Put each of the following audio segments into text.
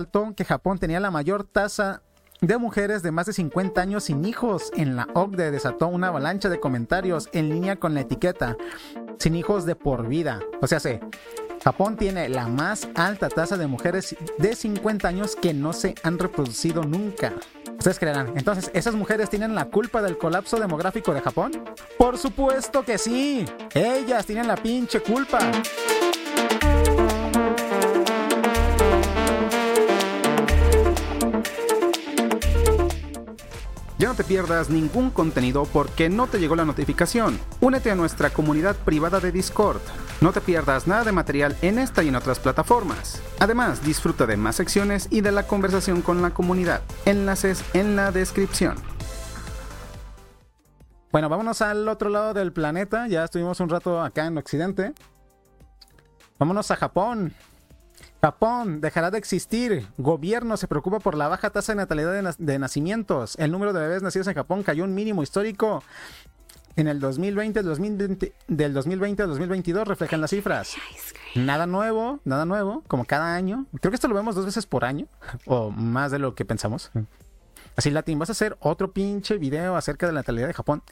que Japón tenía la mayor tasa de mujeres de más de 50 años sin hijos. En la OCDE desató una avalancha de comentarios en línea con la etiqueta sin hijos de por vida. O sea, Japón tiene la más alta tasa de mujeres de 50 años que no se han reproducido nunca. Ustedes creerán, entonces, ¿esas mujeres tienen la culpa del colapso demográfico de Japón? ¡Por supuesto que sí! Ellas tienen la pinche culpa. Ya no te pierdas ningún contenido porque no te llegó la notificación. Únete a nuestra comunidad privada de Discord. No te pierdas nada de material en esta y en otras plataformas. Además, disfruta de más secciones y de la conversación con la comunidad. Enlaces en la descripción. Bueno, vámonos al otro lado del planeta. Ya estuvimos un rato acá en Occidente. Vámonos a Japón. Japón dejará de existir. Gobierno se preocupa por la baja tasa de natalidad de nacimientos. El número de bebés nacidos en Japón cayó un mínimo histórico en el 2020, del 2020 al 2022 reflejan las cifras. Nada nuevo, como cada año. Creo que esto lo vemos 2 veces por año, o más de lo que pensamos. Así, Latin, ¿vas a hacer otro pinche video acerca de la natalidad de Japón?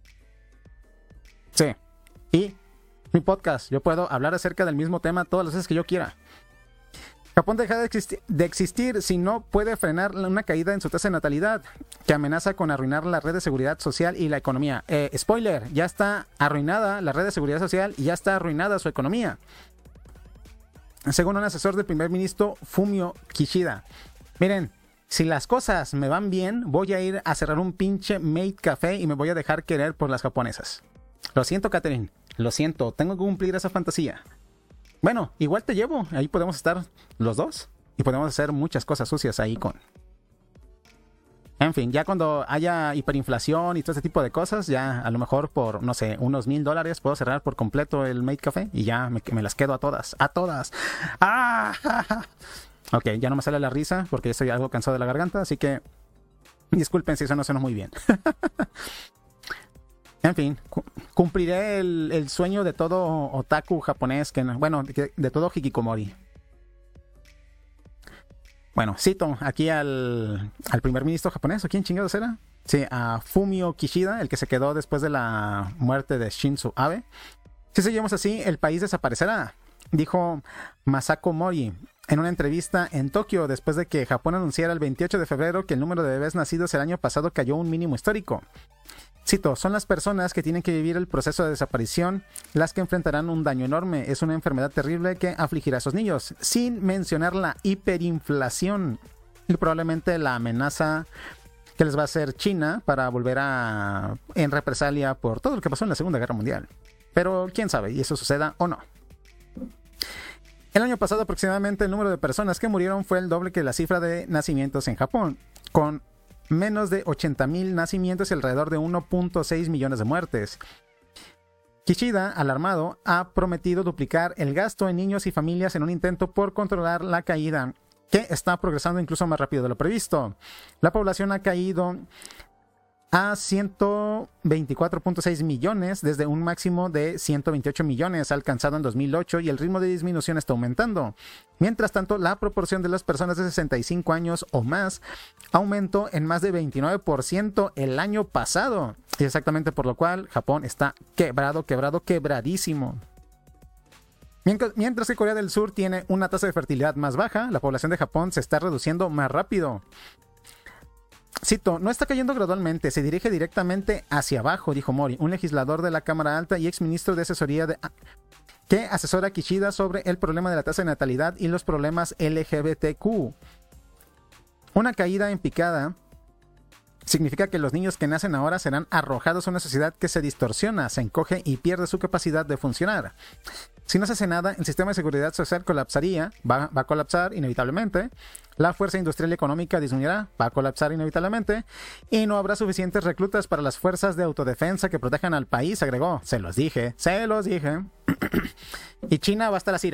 Sí. Y mi podcast, yo puedo hablar acerca del mismo tema todas las veces que yo quiera. Japón deja de existir si no puede frenar una caída en su tasa de natalidad, que amenaza con arruinar la red de seguridad social y la economía. Spoiler, ya está arruinada la red de seguridad social y ya está arruinada su economía. Según un asesor del primer ministro Fumio Kishida. Miren, si las cosas me van bien, voy a ir a cerrar un pinche maid café y me voy a dejar querer por las japonesas. Lo siento, Catherine, lo siento, tengo que cumplir esa fantasía. Bueno, igual te llevo, ahí podemos estar los dos y podemos hacer muchas cosas sucias ahí con... En fin, ya cuando haya hiperinflación y todo ese tipo de cosas, ya a lo mejor por, no sé, unos $1,000 puedo cerrar por completo el Maid Café y ya me las quedo a todas. ¡Ah! Ok, ya no me sale la risa porque estoy algo cansado de la garganta, así que disculpen si eso no suena muy bien. En fin, cumpliré el sueño de todo otaku japonés, de todo hikikomori. Bueno, cito aquí al primer ministro japonés, ¿o quién chingados era? Sí, a Fumio Kishida, el que se quedó después de la muerte de Shinzo Abe. Si seguimos así, el país desaparecerá, dijo Masako Mori en una entrevista en Tokio después de que Japón anunciara el 28 de febrero que el número de bebés nacidos el año pasado cayó a un mínimo histórico. Cito, son las personas que tienen que vivir el proceso de desaparición las que enfrentarán un daño enorme. Es una enfermedad terrible que afligirá a esos niños, sin mencionar la hiperinflación y probablemente la amenaza que les va a hacer China para volver en represalia por todo lo que pasó en la Segunda Guerra Mundial. Pero quién sabe, y eso suceda o no. El año pasado aproximadamente el número de personas que murieron fue el doble que la cifra de nacimientos en Japón, con menos de 80,000 nacimientos y alrededor de 1.6 millones de muertes. Kishida, alarmado, ha prometido duplicar el gasto en niños y familias en un intento por controlar la caída, que está progresando incluso más rápido de lo previsto. La población ha caído a 124.6 millones desde un máximo de 128 millones alcanzado en 2008 y el ritmo de disminución está aumentando. Mientras tanto, la proporción de las personas de 65 años o más aumentó en más de 29% el año pasado. Y exactamente por lo cual Japón está quebradísimo. Mientras que Corea del Sur tiene una tasa de fertilidad más baja, la población de Japón se está reduciendo más rápido. Cito, no está cayendo gradualmente, se dirige directamente hacia abajo, dijo Mori, un legislador de la Cámara Alta y exministro de Asesoría que asesora a Kishida sobre el problema de la tasa de natalidad y los problemas LGBTQ. Una caída en picada significa que los niños que nacen ahora serán arrojados a una sociedad que se distorsiona, se encoge y pierde su capacidad de funcionar. Si no se hace nada, el sistema de seguridad social colapsaría, va a colapsar inevitablemente, la fuerza industrial y económica disminuirá, va a colapsar inevitablemente, y no habrá suficientes reclutas para las fuerzas de autodefensa que protejan al país, agregó. Se los dije. Y China va a estar así.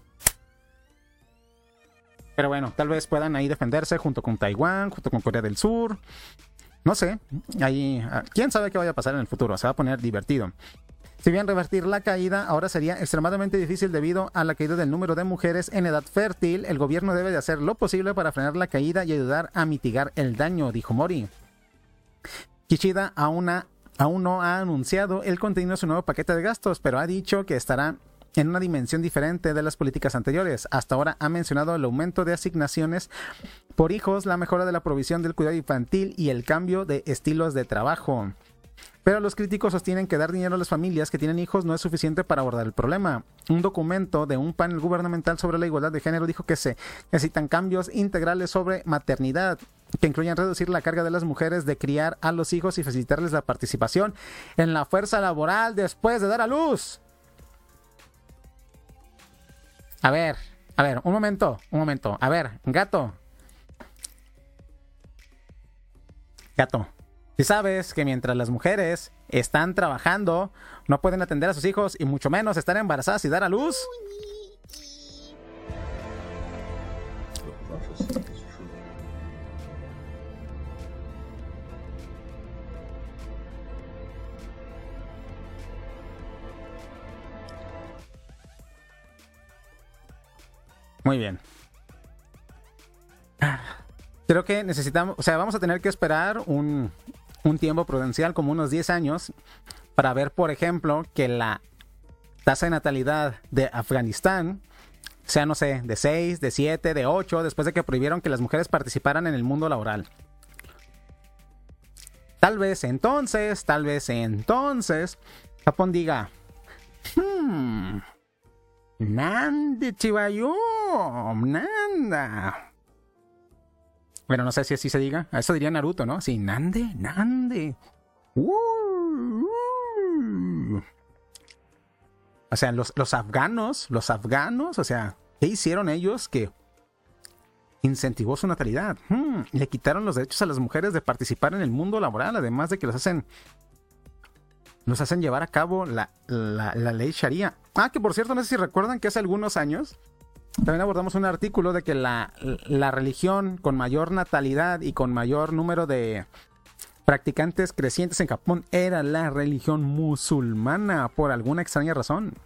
Pero bueno, tal vez puedan ahí defenderse junto con Taiwán, junto con Corea del Sur. No sé, ahí, quién sabe qué vaya a pasar en el futuro, se va a poner divertido. Si bien revertir la caída ahora sería extremadamente difícil debido a la caída del número de mujeres en edad fértil, el gobierno debe de hacer lo posible para frenar la caída y ayudar a mitigar el daño, dijo Mori. Kishida aún no ha anunciado el contenido de su nuevo paquete de gastos, pero ha dicho que estará en una dimensión diferente de las políticas anteriores. Hasta ahora ha mencionado el aumento de asignaciones por hijos, la mejora de la provisión del cuidado infantil y el cambio de estilos de trabajo. Pero los críticos sostienen que dar dinero a las familias que tienen hijos no es suficiente para abordar el problema. Un documento de un panel gubernamental sobre la igualdad de género dijo que se necesitan cambios integrales sobre maternidad, que incluyen reducir la carga de las mujeres de criar a los hijos y facilitarles la participación en la fuerza laboral después de dar a luz. A ver, un momento. A ver, gato. Si sabes que mientras las mujeres están trabajando, no pueden atender a sus hijos y mucho menos estar embarazadas y dar a luz. Muy bien. Creo que necesitamos, o sea, vamos a tener que esperar un tiempo prudencial, como unos 10 años, para ver, por ejemplo, que la tasa de natalidad de Afganistán sea, no sé, de 6, de 7, de 8, después de que prohibieron que las mujeres participaran en el mundo laboral. Tal vez entonces, Japón diga, Nande chivayo, nanda. Bueno, no sé si así se diga. Eso diría Naruto, ¿no? Sí, Nande. O sea, los afganos, o sea, ¿qué hicieron ellos que incentivó su natalidad? Le quitaron los derechos a las mujeres de participar en el mundo laboral, además de que los hacen llevar a cabo la ley Sharia. Que por cierto, no sé si recuerdan que hace algunos años también abordamos un artículo de que la religión con mayor natalidad y con mayor número de practicantes crecientes en Japón era la religión musulmana, por alguna extraña razón.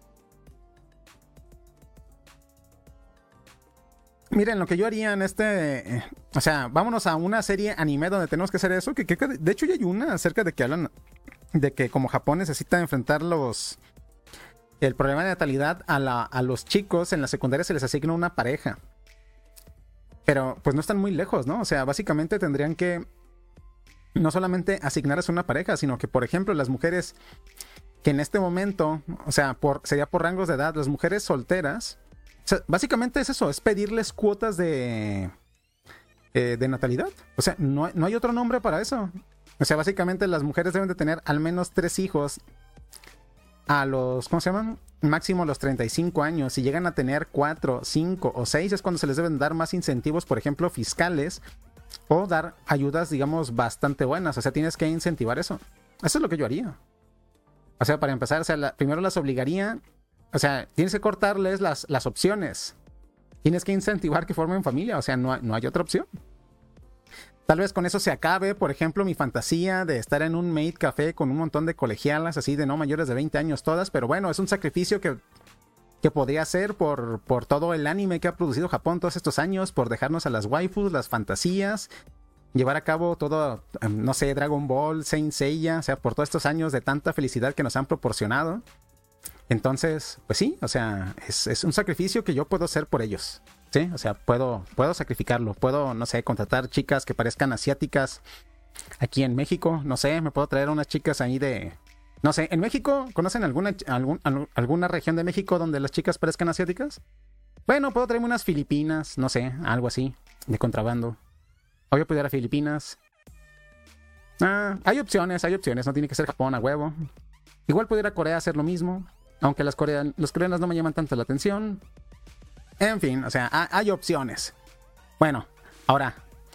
Miren, lo que yo haría en o sea, vámonos a una serie anime donde tenemos que hacer eso, que de hecho ya hay una acerca de que hablan de que como Japón necesita enfrentar el problema de natalidad a los chicos en la secundaria se les asigna una pareja. Pero pues no están muy lejos, ¿no? O sea, básicamente tendrían que no solamente asignarles una pareja, sino que, por ejemplo, las mujeres que en este momento, o sea, sería por rangos de edad, las mujeres solteras, o sea, básicamente es eso, es pedirles cuotas de natalidad. O sea, no hay otro nombre para eso. O sea, básicamente las mujeres deben de tener al menos 3 hijos a los, ¿cómo se llaman? Máximo a los 35 años. Si llegan a tener 4, 5 o 6 es cuando se les deben dar más incentivos, por ejemplo, fiscales, o dar ayudas, digamos, bastante buenas. O sea, tienes que incentivar eso. Eso es lo que yo haría. O sea, para empezar, o sea, primero las obligaría. O sea, tienes que cortarles las opciones. Tienes que incentivar que formen familia. O sea, no hay otra opción. Tal vez con eso se acabe, por ejemplo, mi fantasía de estar en un maid café con un montón de colegialas así de no mayores de 20 años todas, pero bueno, es un sacrificio que podría hacer por todo el anime que ha producido Japón todos estos años, por dejarnos a las waifus, las fantasías, llevar a cabo todo, no sé, Dragon Ball, Saint Seiya, o sea, por todos estos años de tanta felicidad que nos han proporcionado. Entonces, pues sí, o sea, es un sacrificio que yo puedo hacer por ellos. Sí, o sea, puedo sacrificarlo. Puedo, no sé, contratar chicas que parezcan asiáticas aquí en México. No sé, me puedo traer unas chicas ahí de... No sé, ¿en México conocen alguna región de México donde las chicas parezcan asiáticas? Bueno, puedo traerme unas filipinas, no sé, algo así, de contrabando. O yo puedo ir a Filipinas. Hay opciones, no tiene que ser Japón a huevo. Igual puedo ir a Corea a hacer lo mismo, aunque los coreanos no me llaman tanto la atención. En fin, o sea, hay opciones. Bueno, ahora.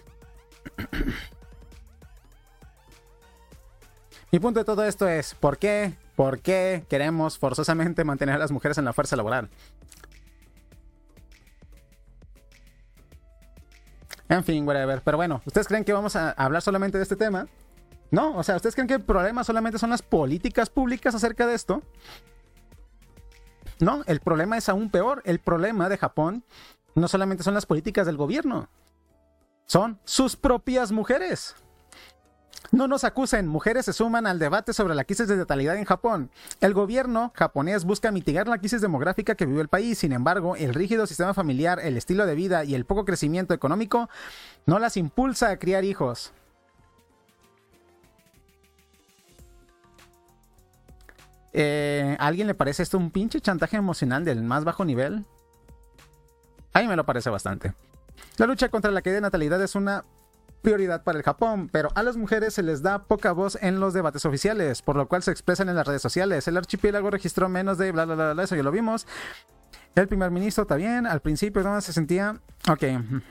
Mi punto de todo esto es, ¿por qué queremos forzosamente mantener a las mujeres en la fuerza laboral? En fin, whatever. Pero bueno, ¿ustedes creen que vamos a hablar solamente de este tema? No, o sea, ¿ustedes creen que el problema solamente son las políticas públicas acerca de esto? No, el problema es aún peor. El problema de Japón no solamente son las políticas del gobierno, son sus propias mujeres. No nos acusen, mujeres se suman al debate sobre la crisis de natalidad en Japón. El gobierno japonés busca mitigar la crisis demográfica que vive el país. Sin embargo, el rígido sistema familiar, el estilo de vida y el poco crecimiento económico no las impulsa a criar hijos. ¿A alguien le parece esto un pinche chantaje emocional del más bajo nivel? A mí me lo parece bastante. La lucha contra la caída de natalidad es una prioridad para el Japón, pero a las mujeres se les da poca voz en los debates oficiales, por lo cual se expresan en las redes sociales. El archipiélago registró menos de bla bla bla, bla, eso ya lo vimos. El primer ministro está bien, al principio no se sentía... Ok. El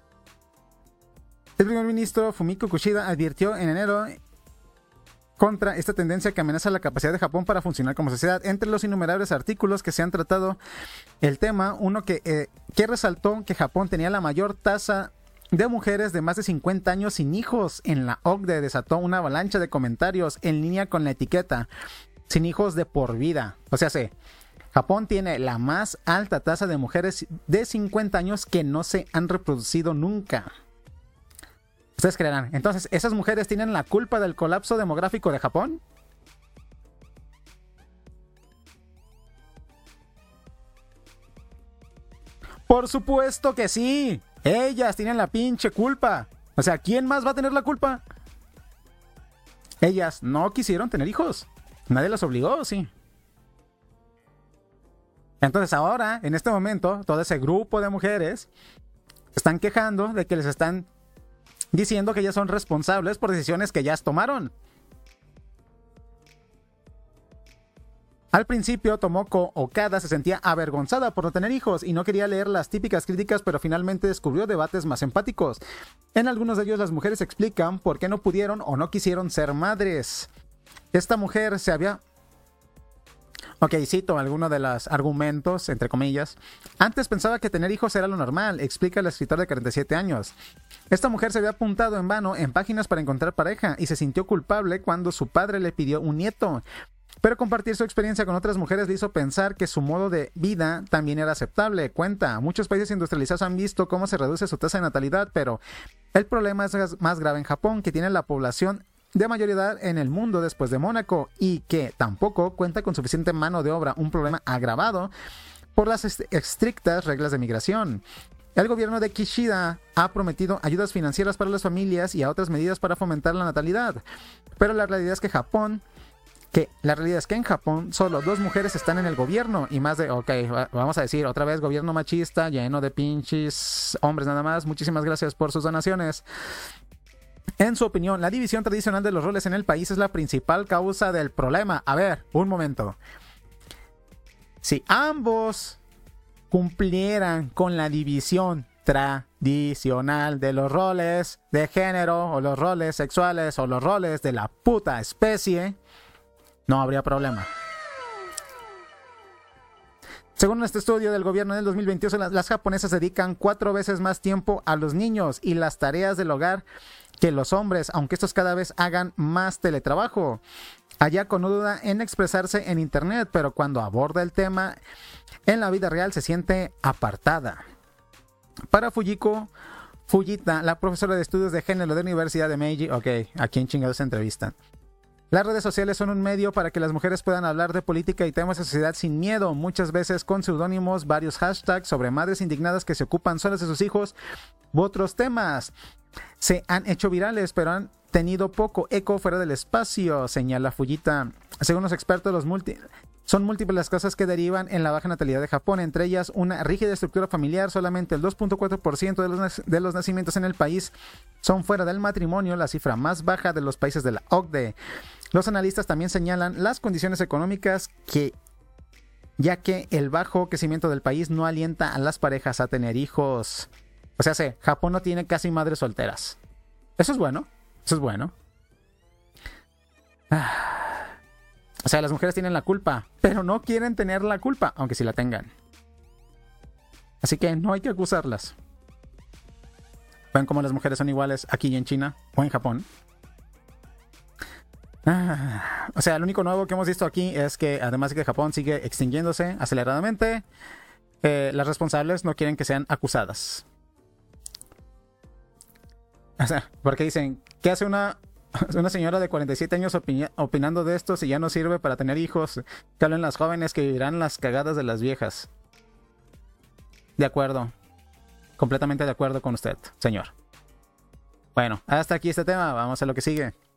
primer ministro Fumiko Kishida advirtió en enero contra esta tendencia que amenaza la capacidad de Japón para funcionar como sociedad. Entre los innumerables artículos que se han tratado el tema, uno que resaltó que Japón tenía la mayor tasa de mujeres de más de 50 años sin hijos en la OCDE, desató una avalancha de comentarios en línea con la etiqueta sin hijos de por vida. O sea, Japón tiene la más alta tasa de mujeres de 50 años que no se han reproducido nunca. Ustedes creerán. Entonces, ¿esas mujeres tienen la culpa del colapso demográfico de Japón? Por supuesto que sí. Ellas tienen la pinche culpa. O sea, ¿quién más va a tener la culpa? Ellas no quisieron tener hijos. Nadie las obligó, sí. Entonces ahora, en este momento, todo ese grupo de mujeres están quejando de que les están diciendo que ellas son responsables por decisiones que ellas tomaron. Al principio, Tomoko Okada se sentía avergonzada por no tener hijos y no quería leer las típicas críticas, pero finalmente descubrió debates más empáticos. En algunos de ellos, las mujeres explican por qué no pudieron o no quisieron ser madres. Esta mujer se había... Ok, cito algunos de los argumentos, entre comillas. Antes pensaba que tener hijos era lo normal, explica el escritor de 47 años. Esta mujer se había apuntado en vano en páginas para encontrar pareja y se sintió culpable cuando su padre le pidió un nieto. Pero compartir su experiencia con otras mujeres le hizo pensar que su modo de vida también era aceptable. Cuenta, muchos países industrializados han visto cómo se reduce su tasa de natalidad, pero el problema es más grave en Japón, que tiene la población de mayor edad en el mundo después de Mónaco y que tampoco cuenta con suficiente mano de obra, un problema agravado por las estrictas reglas de migración. El gobierno de Kishida ha prometido ayudas financieras para las familias y a otras medidas para fomentar la natalidad, pero la realidad es que en Japón solo 2 mujeres están en el gobierno y más de, ok, vamos a decir otra vez, gobierno machista lleno de pinches hombres nada más. Muchísimas gracias por sus donaciones. En su opinión, la división tradicional de los roles en el país es la principal causa del problema. A ver, un momento. Si ambos cumplieran con la división tradicional de los roles de género o los roles sexuales o los roles de la puta especie, no habría problema. Según este estudio del gobierno del 2022, las japonesas dedican 4 veces más tiempo a los niños y las tareas del hogar que los hombres, aunque estos cada vez hagan más teletrabajo. Ayako no duda en expresarse en internet, pero cuando aborda el tema en la vida real se siente apartada. Para Fujita, la profesora de estudios de género de la Universidad de Meiji, ok, ¿a quién chingados se entrevistan? Las redes sociales son un medio para que las mujeres puedan hablar de política y temas de sociedad sin miedo, muchas veces con seudónimos, varios hashtags sobre madres indignadas que se ocupan solas de sus hijos u otros temas. Se han hecho virales, pero han tenido poco eco fuera del espacio, señala Fujita. Según los expertos, son múltiples las cosas que derivan en la baja natalidad de Japón, entre ellas una rígida estructura familiar. Solamente el 2.4% de los nacimientos en el país son fuera del matrimonio, la cifra más baja de los países de la OCDE. Los analistas también señalan las condiciones económicas ya que el bajo crecimiento del país no alienta a las parejas a tener hijos. O sea, Japón no tiene casi madres solteras. Eso es bueno. O sea, las mujeres tienen la culpa, pero no quieren tener la culpa, aunque sí la tengan. Así que no hay que acusarlas. ¿Ven cómo las mujeres son iguales aquí y en China o en Japón? O sea, lo único nuevo que hemos visto aquí es que además de que Japón sigue extinguiéndose aceleradamente, las responsables no quieren que sean acusadas. O sea, porque dicen, ¿qué hace una señora de 47 años opinando de esto si ya no sirve para tener hijos? Que hablen las jóvenes que vivirán las cagadas de las viejas. De acuerdo. Completamente de acuerdo con usted, señor. Bueno, hasta aquí este tema. Vamos a lo que sigue.